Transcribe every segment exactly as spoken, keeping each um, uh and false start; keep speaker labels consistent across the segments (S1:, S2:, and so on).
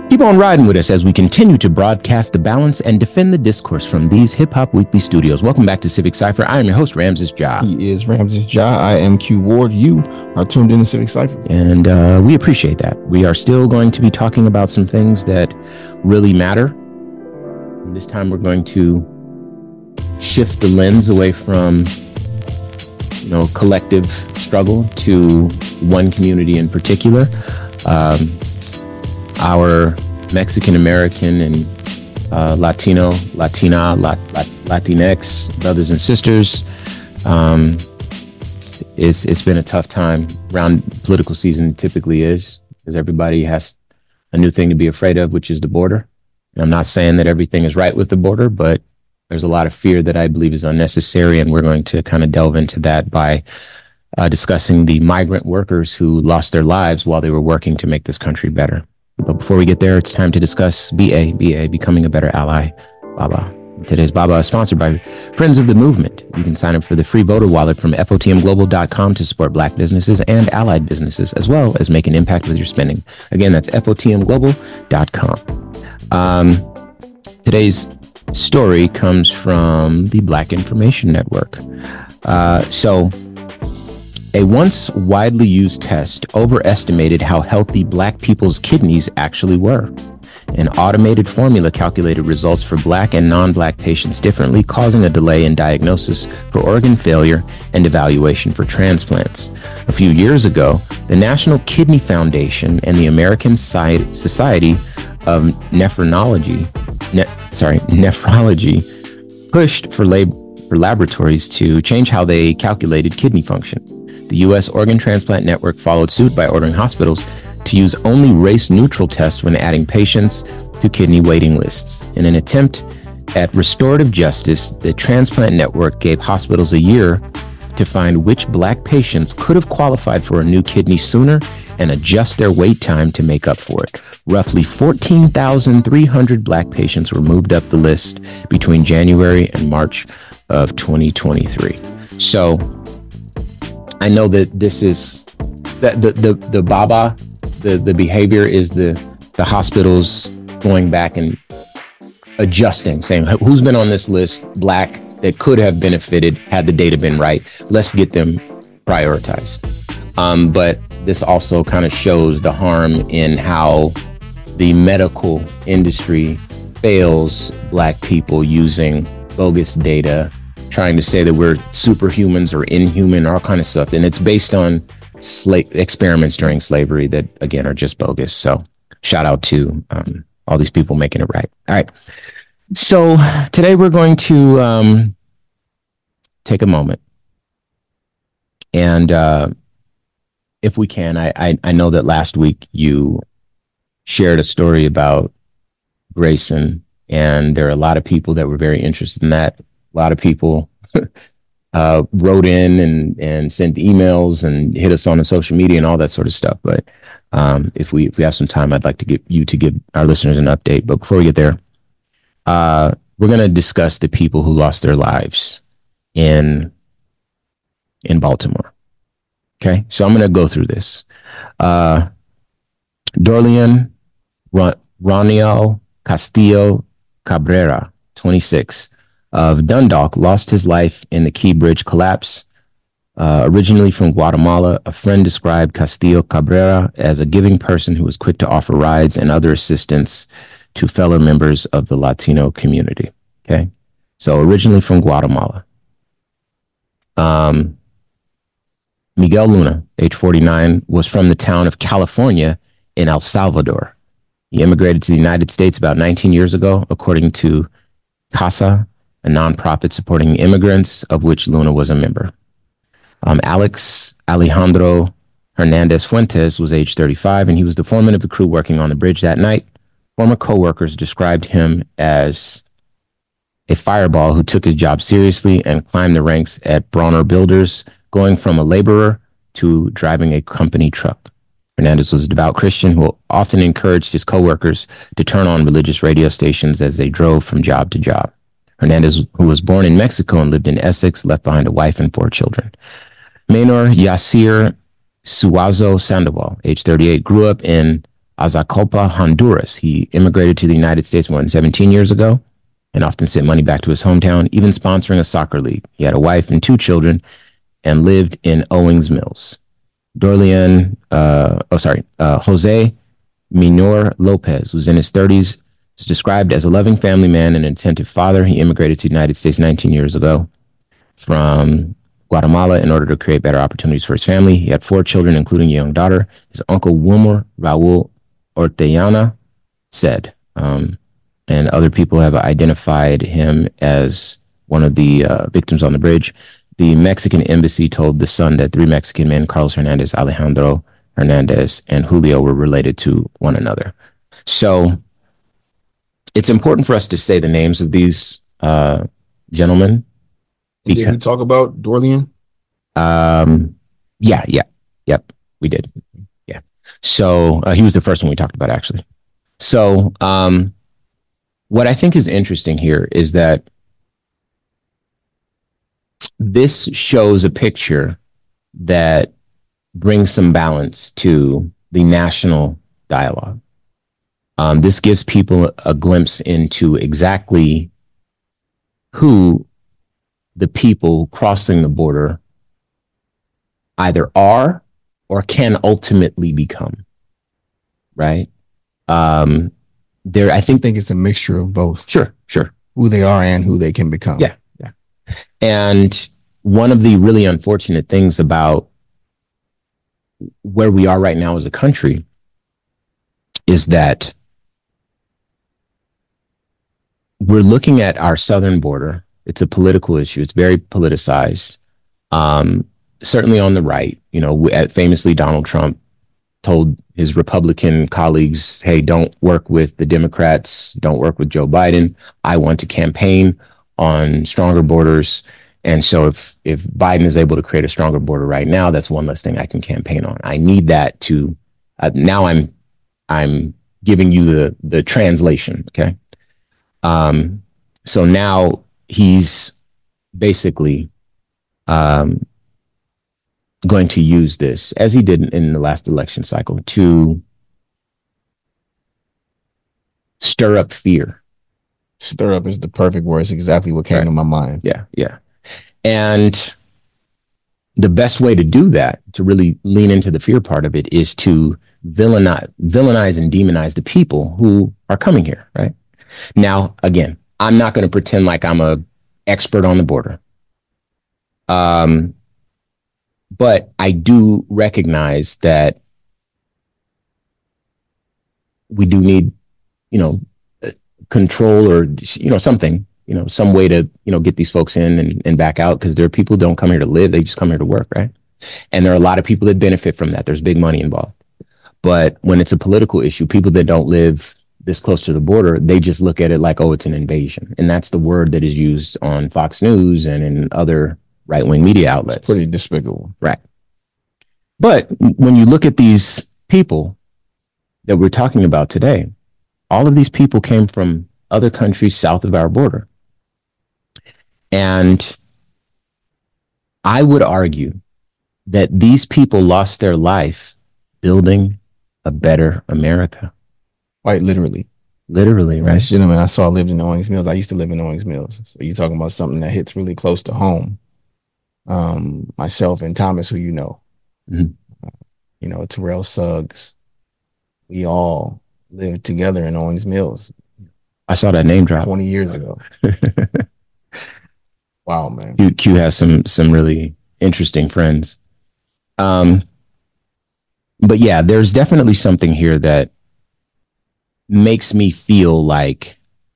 S1: Keep on riding with us as we continue to broadcast the balance and defend the discourse from these Hip Hop Weekly studios. Welcome back to Civic Cypher. I am your host, Ramses Ja.
S2: He is Ramses Ja. I am Q Ward. You are tuned in to Civic Cypher.
S1: And uh, we appreciate that. We are still going to be talking about some things that really matter. And this time we're going to shift the lens away from, you know, collective struggle to one community in particular. Um, our Mexican-American and uh, Latino, Latina, Lat, Lat, Latinx brothers and sisters. Um, it's, it's been a tough time. Around political season typically is, because everybody has a new thing to be afraid of, which is the border. And I'm not saying that everything is right with the border, but there's a lot of fear that I believe is unnecessary. And we're going to kind of delve into that by uh, discussing the migrant workers who lost their lives while they were working to make this country better. But before we get there, it's time to discuss B A, B A, Becoming a Better Ally, BABA. Today's BABA is sponsored by Friends of the Movement. You can sign up for the free voter wallet from F O T M global dot com to support Black businesses and allied businesses, as well as make an impact with your spending. Again, that's F O T M global dot com. Um, today's story comes from the Black Information Network. Uh, so, a once widely used test overestimated how healthy Black people's kidneys actually were. An automated formula calculated results for Black and non-Black patients differently, causing a delay in diagnosis for organ failure and evaluation for transplants. A few years ago, the National Kidney Foundation and the American Society of Nephrology, ne- sorry, Nephrology pushed for, lab- for laboratories to change how they calculated kidney function. The U S Organ Transplant Network followed suit by ordering hospitals to use only race-neutral tests when adding patients to kidney waiting lists. In an attempt at restorative justice, the Transplant Network gave hospitals a year to find which Black patients could have qualified for a new kidney sooner and adjust their wait time to make up for it. Roughly fourteen thousand three hundred Black patients were moved up the list between January and March of twenty twenty-three. So, I know that this is the the the, the BABA, the, the behavior is the the hospitals going back and adjusting, saying who's been on this list, Black, that could have benefited had the data been right. Let's get them prioritized. Um, but this also kind of shows the harm in how the medical industry fails Black people using bogus data, trying to say that we're superhumans or inhuman, all kind of stuff. And it's based on sla- experiments during slavery that, again, are just bogus. So shout out to um, all these people making it right. All right. So today we're going to um, take a moment. And uh, if we can, I, I, I know that last week you shared a story about Grayson, and there are a lot of people that were very interested in that. A lot of people uh, wrote in and, and sent emails and hit us on the social media and all that sort of stuff. But um, if we if we have some time, I'd like to get you to give our listeners an update. But before we get there, uh, we're going to discuss the people who lost their lives in in Baltimore. Okay, so I'm going to go through this. Uh, Dorlean Ron- Roniel Castillo Cabrera, twenty-six, of Dundalk, lost his life in the Key Bridge collapse. Uh, originally from Guatemala, a friend described Castillo Cabrera as a giving person who was quick to offer rides and other assistance to fellow members of the Latino community. Okay, so originally from Guatemala. Um, Miguel Luna, age forty-nine, was from the town of California in El Salvador. He immigrated to the United States about nineteen years ago, according to CASA, a nonprofit supporting immigrants, of which Luna was a member. Um, Alex Alejandro Hernandez Fuentes was age thirty-five, and he was the foreman of the crew working on the bridge that night. Former coworkers described him as a fireball who took his job seriously and climbed the ranks at Bronner Builders, going from a laborer to driving a company truck. Hernandez was a devout Christian who often encouraged his coworkers to turn on religious radio stations as they drove from job to job. Hernandez, who was born in Mexico and lived in Essex, left behind a wife and four children. Maynor Yasir Suazo Sandoval, age thirty-eight, grew up in Azacopa, Honduras. He immigrated to the United States more than seventeen years ago and often sent money back to his hometown, even sponsoring a soccer league. He had a wife and two children and lived in Owings Mills. Dorlean, uh, oh, sorry, uh, Jose Minor Lopez was in his thirties, is described as a loving family man and an attentive father. He immigrated to the United States nineteen years ago from Guatemala in order to create better opportunities for his family. He had four children, including a young daughter. His uncle Wilmer Raul Ortellana said, um, and other people have identified him as one of the uh, victims on the bridge. The Mexican embassy told The Sun that three Mexican men, Carlos Hernandez, Alejandro Hernandez, and Julio, were related to one another. So it's important for us to say the names of these uh, gentlemen.
S2: Because, did we talk about Dorlean?
S1: Um, yeah, yeah, yep, we did. Yeah. So uh, he was the first one we talked about, actually. So um, what I think is interesting here is that this shows a picture that brings some balance to the national dialogue. Um, this gives people a glimpse into exactly who the people crossing the border either are or can ultimately become, right? Um, there, I think,
S2: I think it's a mixture of both.
S1: Sure, sure.
S2: Who they are and who they can become.
S1: Yeah, yeah. And one of the really unfortunate things about where we are right now as a country is that we're looking at our southern border. It's a political issue. It's very politicized. Um, certainly on the right, you know, famously Donald Trump told his Republican colleagues, hey, don't work with the Democrats. Don't work with Joe Biden. I want to campaign on stronger borders. And so if if Biden is able to create a stronger border right now, that's one less thing I can campaign on. I need that to uh, now I'm I'm giving you the the translation. OK, um, so now he's basically um, going to use this, as he did in the last election cycle, to stir up fear.
S2: Stir up is the perfect word. It's exactly what came right to my mind.
S1: Yeah, yeah. And the best way to do that, to really lean into the fear part of it, is to villainize, villainize and demonize the people who are coming here, right? Now, again, I'm not going to pretend like I'm a expert on the border. Um, but I do recognize that we do need, you know, control or, you know, something. You know, some way to, you know, get these folks in and, and back out, because there are people who don't come here to live. They just come here to work. Right. And there are a lot of people that benefit from that. There's big money involved. But when it's a political issue, people that don't live this close to the border, they just look at it like, oh, it's an invasion. And that's the word that is used on Fox News and in other right wing media outlets.
S2: It's pretty despicable.
S1: Right. But when you look at these people that we're talking about today, all of these people came from other countries south of our border. And I would argue that these people lost their life building a better America.
S2: Quite literally.
S1: Literally, right?
S2: That gentleman I saw lived in Owings Mills. I used to live in Owings Mills. So you're talking about something that hits really close to home. Um, myself and Thomas, who you know, mm-hmm. uh, you know, Terrell Suggs, we all lived together in Owings Mills.
S1: I saw that name drop
S2: twenty years ago. Wow, man.
S1: Q, Q has some some really interesting friends. Um, but yeah, there's definitely something here that makes me feel like,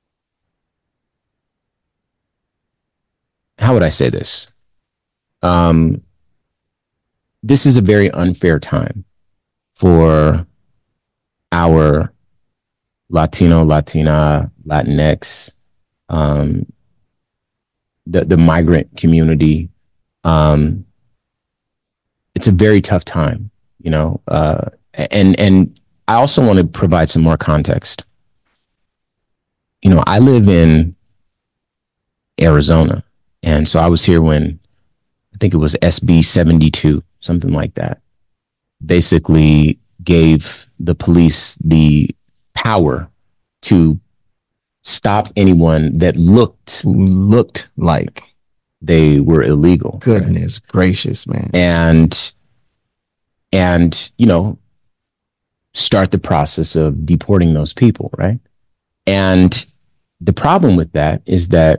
S1: how would I say this? Um, this is a very unfair time for our Latino, Latina, Latinx, um, the, the migrant community. Um, it's a very tough time, you know, uh, and, and I also want to provide some more context. You know, I live in Arizona, and so I was here when I think it was S B seventy-two, something like that, basically gave the police the power to stop anyone that looked
S2: who looked like
S1: they were illegal.
S2: Goodness right? gracious, man.
S1: And, and, you know, start the process of deporting those people, right? And the problem with that is that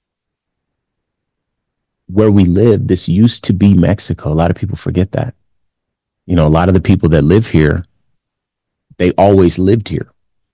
S1: where we live, this used to be Mexico. A lot of people forget that. You know, a lot of the people that live here, they always lived here.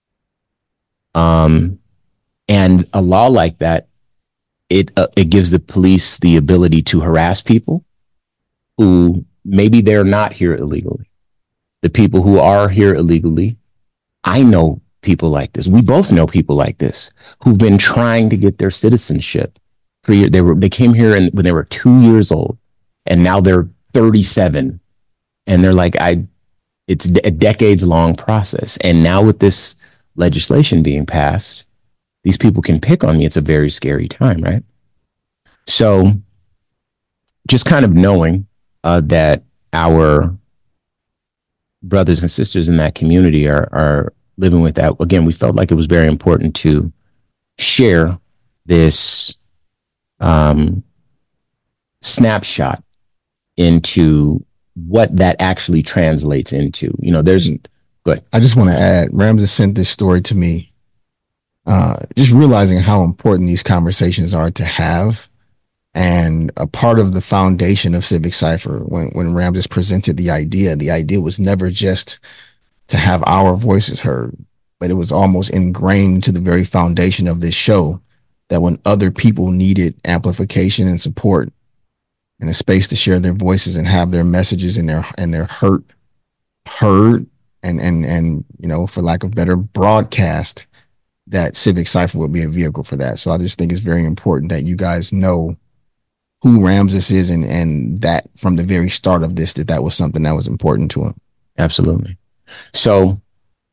S1: Um, and a law like that, it uh, it gives the police the ability to harass people who maybe they're not here illegally. The people who are here illegally, I know people like this. We both know people like this who've been trying to get their citizenship. For years. They were they came here and when they were two years old, and now they're thirty-seven, and they're like, I. It's a decades long process, and now with this legislation being passed, these people can pick on me. It's a very scary time, right? So, just kind of knowing uh, that our brothers and sisters in that community are are living with that. Again, we felt like it was very important to share this um, snapshot into what that actually translates into. You know, there's good.
S2: I just want to add, Ramses sent this story to me. Uh, just realizing how important these conversations are to have. And a part of the foundation of Civic Cypher, when, when Ramses presented the idea, the idea was never just to have our voices heard, but it was almost ingrained to the very foundation of this show that when other people needed amplification and support and a space to share their voices and have their messages and their and their hurt heard and and and you know, for lack of better, broadcast, that Civic Cypher would be a vehicle for that. So I just think it's very important that you guys know who Ramses is, and and that from the very start of this, that that was something that was important to him.
S1: Absolutely. So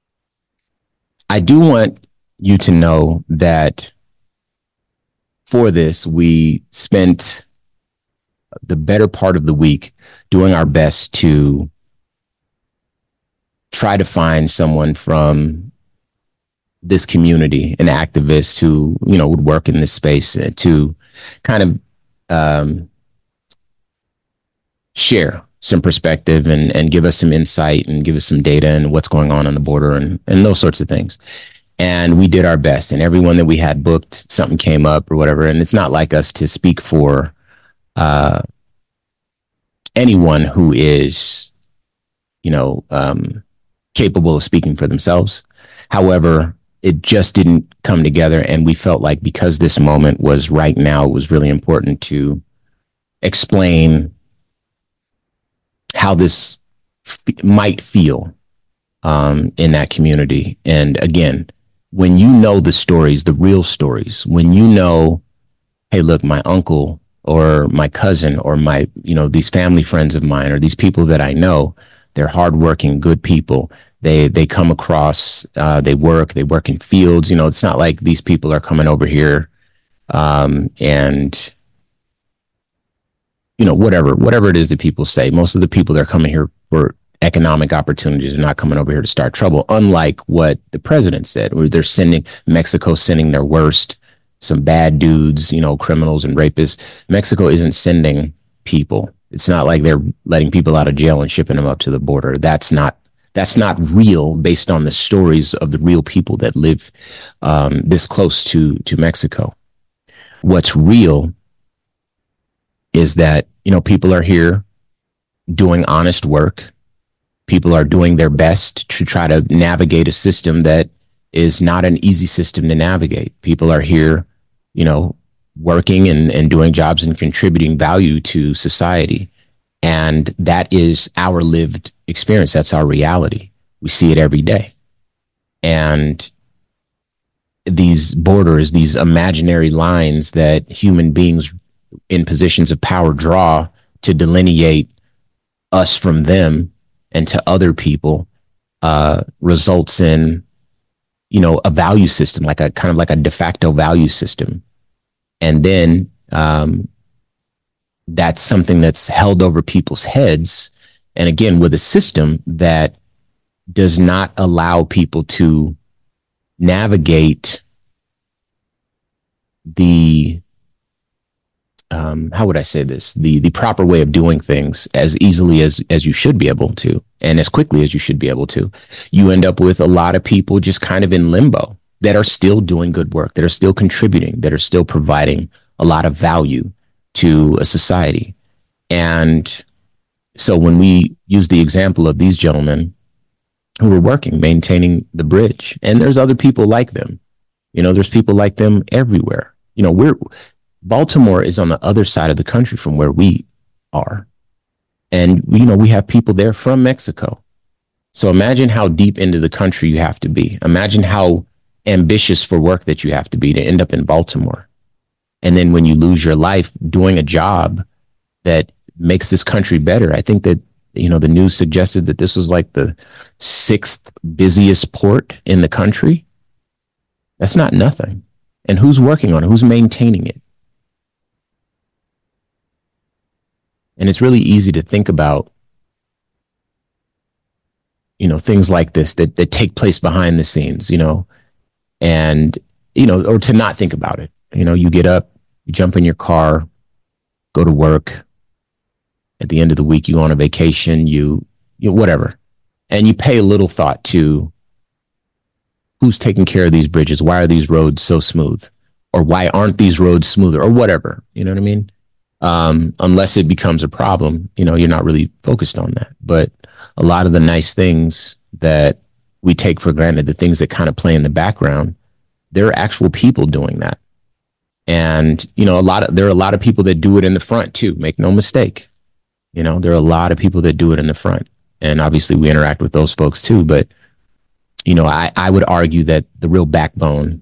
S1: I do want you to know that for this, we spent the better part of the week doing our best to try to find someone from this community, an activist who, you know, would work in this space to kind of um, share some perspective and, and give us some insight and give us some data and what's going on on the border and, and those sorts of things. And we did our best, and everyone that we had booked, something came up or whatever. And it's not like us to speak for uh, anyone who is, you know, um, capable of speaking for themselves. However, it just didn't come together. And we felt like because this moment was right now, it was really important to explain how this f- might feel um, in that community. And again, when you know the stories, the real stories, when you know, hey, look, my uncle or my cousin or my, you know, these family friends of mine or these people that I know, they're hardworking, good people. They they come across, uh, they work, they work in fields. You know, it's not like these people are coming over here um, and, you know, whatever, whatever it is that people say. Most of the people that are coming here for economic opportunities are not coming over here to start trouble, unlike what the president said, where they're sending, Mexico sending their worst, some bad dudes, you know, criminals and rapists. Mexico isn't sending people. It's not like they're letting people out of jail and shipping them up to the border. That's not That's not real based on the stories of the real people that live um, this close to, to Mexico. What's real is that, you know, people are here doing honest work. People are doing their best to try to navigate a system that is not an easy system to navigate. People are here, you know, working and, and doing jobs and contributing value to society. And that is our lived experience. That's our reality. We see it every day. And these borders, these imaginary lines that human beings in positions of power draw to delineate us from them and to other people, uh, results in, you know, a value system, like a kind of like a de facto value system. And then, um, that's something that's held over people's heads. And again, with a system that does not allow people to navigate the um, how would I say this? The the proper way of doing things as easily as as you should be able to, and as quickly as you should be able to. You end up with a lot of people just kind of in limbo that are still doing good work, that are still contributing, that are still providing a lot of value to a society. And so when we use the example of these gentlemen who are working, maintaining the bridge, and there's other people like them, you know, there's people like them everywhere. You know, we're Baltimore is on the other side of the country from where we are. And, you know, we have people there from Mexico. So imagine how deep into the country you have to be. Imagine how ambitious for work that you have to be to end up in Baltimore. And then when you lose your life doing a job that makes this country better, I think that, you know, the news suggested that this was like the sixth busiest port in the country. That's not nothing. And who's working on it? Who's maintaining it? And it's really easy to think about, you know, things like this that, that take place behind the scenes, you know, and, you know, or to not think about it. You know, you get up, you jump in your car, go to work. At the end of the week, you go on a vacation, you, you know, whatever. And you pay a little thought to who's taking care of these bridges? Why are these roads so smooth? Or why aren't these roads smoother? Or whatever, you know what I mean? Um, unless it becomes a problem, you know, you're not really focused on that. But a lot of the nice things that we take for granted, the things that kind of play in the background, there are actual people doing that. And, you know, a lot of, there are a lot of people that do it in the front too. Make no mistake. You know, there are a lot of people that do it in the front. And obviously we interact with those folks too. But, you know, I, I would argue that the real backbone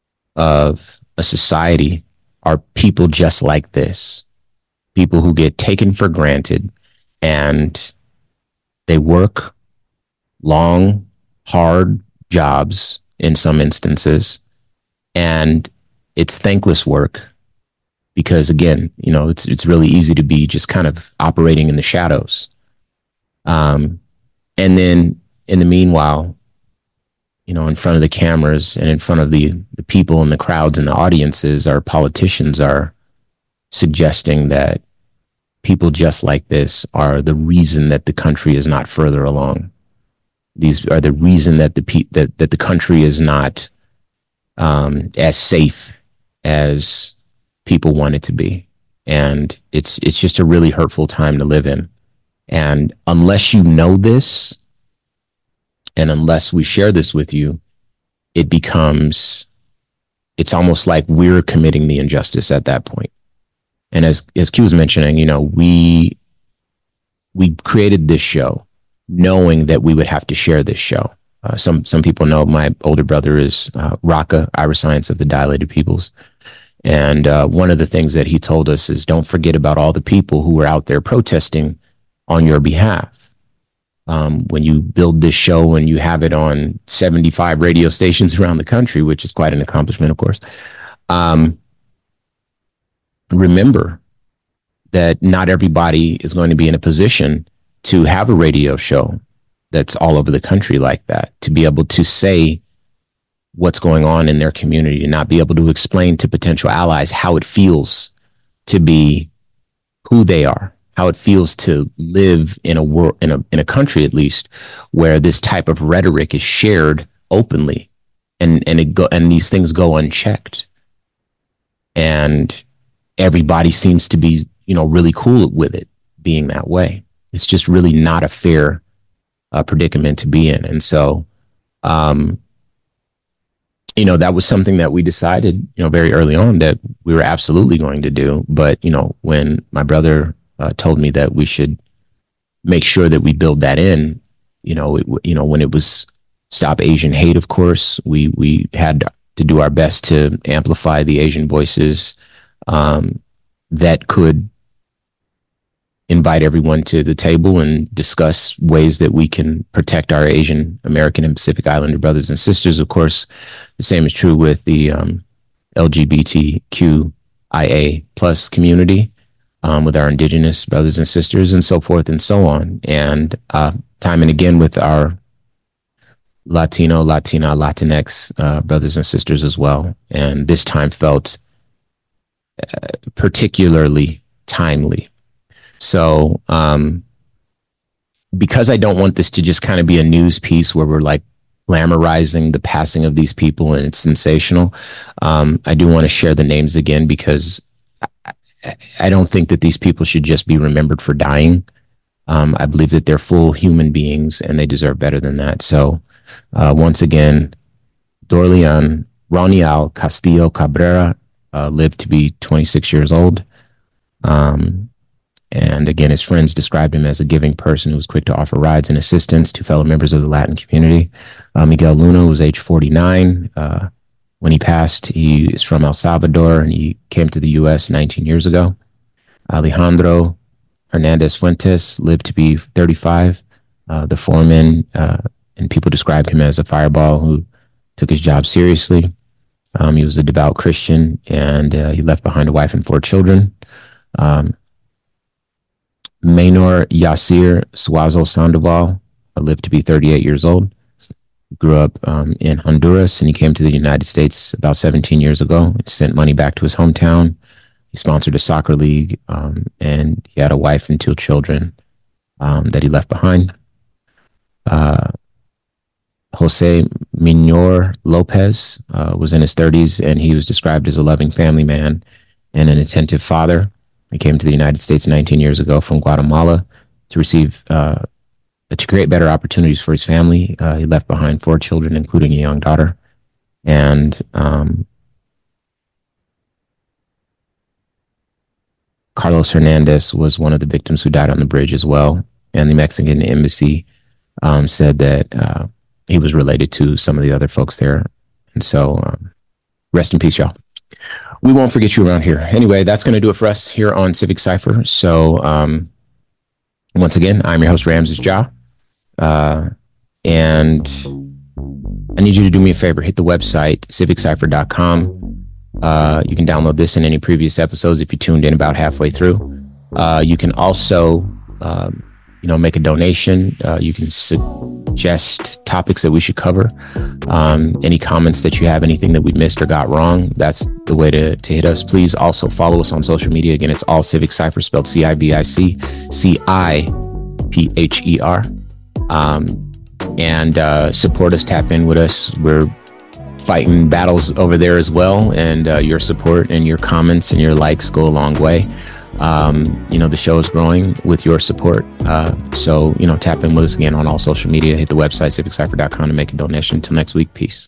S1: of a society are people just like this. People who get taken for granted, and they work long, hard jobs in some instances, and it's thankless work because, again, you know, it's it's really easy to be just kind of operating in the shadows. Um, and then in the meanwhile, you know, in front of the cameras and in front of the, the people and the crowds and the audiences, our politicians are suggesting that people just like this are the reason that the country is not further along. These are the reason that the pe- that that the country is not um, as safe as people want it to be, and it's it's just a really hurtful time to live in. And unless you know this, and unless we share this with you, it becomes it's almost like we're committing the injustice at that point. And as as Q was mentioning, you know, we we created this show knowing that we would have to share this show. Uh, some some people know my older brother is uh, Raka, Iriscience of the Dilated Peoples. And uh, one of the things that he told us is don't forget about all the people who were out there protesting on your behalf. Um, when you build this show and you have it on seventy-five radio stations around the country, which is quite an accomplishment, of course, um, remember that not everybody is going to be in a position to have a radio show that's all over the country like that, to be able to say what's going on in their community and not be able to explain to potential allies how it feels to be who they are, how it feels to live in a world, in a, in a country, at least, where this type of rhetoric is shared openly and, and it go, and these things go unchecked. And everybody seems to be, you know, really cool with it being that way. It's just really not a fair uh, predicament to be in. And so, um, you know, that was something that we decided, you know, very early on that we were absolutely going to do. But, you know, when my brother uh, told me that we should make sure that we build that in, you know, it, you know, when it was Stop Asian Hate, of course, we, we had to do our best to amplify the Asian voices um, that could invite everyone to the table and discuss ways that we can protect our Asian American and Pacific Islander brothers and sisters. Of course, the same is true with the um, L G B T Q I A plus community, um, with our indigenous brothers and sisters and so forth and so on. And uh, time and again with our Latino, Latina, Latinx uh, brothers and sisters as well. And this time felt uh, particularly timely. So um, because I don't want this to just kind of be a news piece where we're like glamorizing the passing of these people and it's sensational, um, I do want to share the names again because I, I don't think that these people should just be remembered for dying. Um, I believe that they're full human beings and they deserve better than that. So uh, once again, Dorleon Ronial Castillo Cabrera uh, lived to be twenty-six years old. Um, and again, his friends described him as a giving person who was quick to offer rides and assistance to fellow members of the Latin community. Uh, Miguel Luna was age forty-nine. Uh, when he passed, he is from El Salvador and he came to the U S nineteen years ago. Alejandro Hernandez Fuentes lived to be thirty-five. Uh, the foreman, uh, and people described him as a fireball who took his job seriously. Um, he was a devout Christian, and uh, he left behind a wife and four children. Um, Maynor Yasir Suazo Sandoval uh, lived to be thirty-eight years old. He grew up um, in Honduras, and he came to the United States about seventeen years ago. He sent money back to his hometown. He sponsored a soccer league, um, and he had a wife and two children um, that he left behind. Uh, Jose Minor Lopez uh, was in his thirties, and he was described as a loving family man and an attentive father. He came to the United States nineteen years ago from Guatemala to receive, uh, to create better opportunities for his family. Uh, he left behind four children, including a young daughter. And um, Carlos Hernandez was one of the victims who died on the bridge as well. And the Mexican embassy um, said that uh, he was related to some of the other folks there. And so um, rest in peace, y'all. We won't forget you around here. Anyway, that's going to do it for us here on Civic Cypher. So um, once again, I'm your host, Ramses Ja. Uh, and I need you to do me a favor. Hit the website, civic cypher dot com. Uh, you can download this and any previous episodes if you tuned in about halfway through. Uh, you can also, um, you know, make a donation. Uh, you can suggest topics that we should cover. Um, any comments that you have, anything that we missed or got wrong, that's the way to, to hit us. Please also follow us on social media. Again, it's all Civic Cypher, spelled C I V I C C I P H E R. Um, and uh, support us, tap in with us. We're fighting battles over there as well, and uh, your support and your comments and your likes go a long way. Um, you know, the show is growing with your support. Uh, so, you know, tap in with us again on all social media. Hit the website, civic cypher dot com, to make a donation. Until next week, peace.